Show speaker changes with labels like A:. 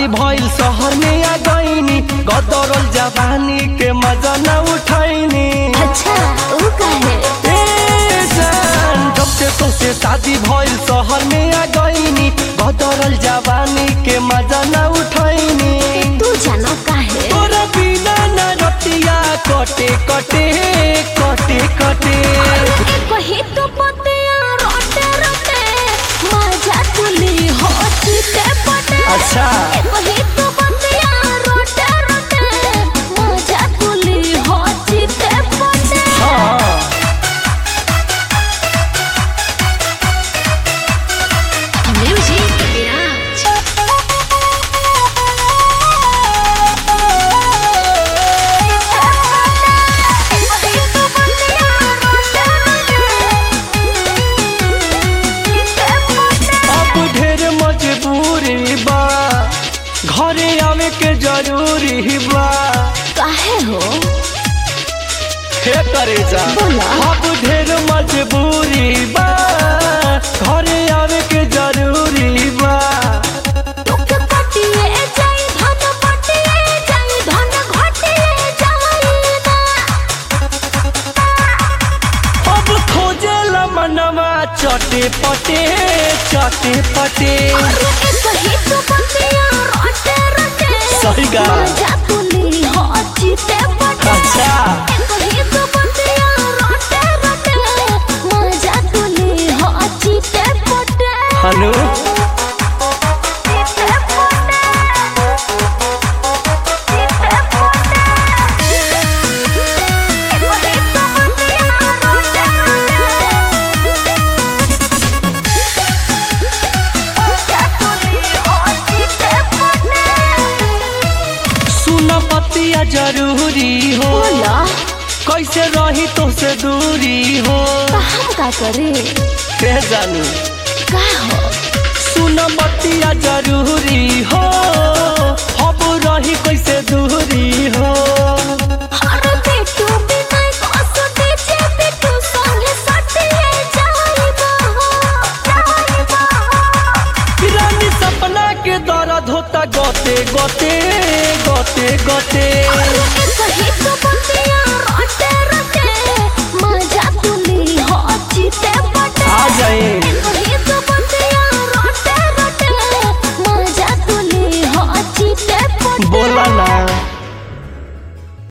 A: शादी भइल शहर में आ गईनी, गदरल जवानी के मजा न उठाईनी।
B: अच्छा वो काहे?
A: जब से तुझसे शादी भइल शहर में आ गईनी, गदरल जवानी के मजा न उठाईनी।
B: तू जानो काहे?
A: तोरा बिना न रतिया कटे कटे कटे कटे।
B: कहीं तो पतिया रोटे रोटे मजा तुली हो चिते पटे।
A: अच्छा
B: कहीं तो पतिया रोटे रोटे मजा तुली हो चिते पटे।
A: हाँ
B: म्यूजिक विराज।
A: अब ढेर मजबूरी बा, घरे आवे के जरूरी बा।
B: काहे हो?
A: हे करे जा
B: बोला।
A: अब ढेर मजबूरी बा, घरे आवे के जरूरी बा।
B: तुके पटिए जाई धन पटिए जाई धन घटिए जाई ना।
A: अब खोजला मनवा चटे पटे चटे पटे।
B: अरे कहीं तो पतिया रोटे रोटे
A: सही गा।
B: मजा तुली हो चिते पटे।
A: अच्छा
B: कहीं तो पतिया रोटे रोटे मजा तुली हो चिते पटे।
A: हनु
B: चिते पटे चिते पटे। कहीं तो पतिया रोटे
A: सुन पतिया जरूरी हो,
B: बोला
A: कैसे रही तो से दूरी हो।
B: हम का करे?
A: के जानू
B: का हो?
A: सुन बतिया जरूरी हो, अब रही कैसे दूरी हो।
B: अरे बेटू बिना कसो दीछे बेटू संगे सटिए जाइबा
A: रानी सपना के दर्द होता गोते गोते गोते गोते।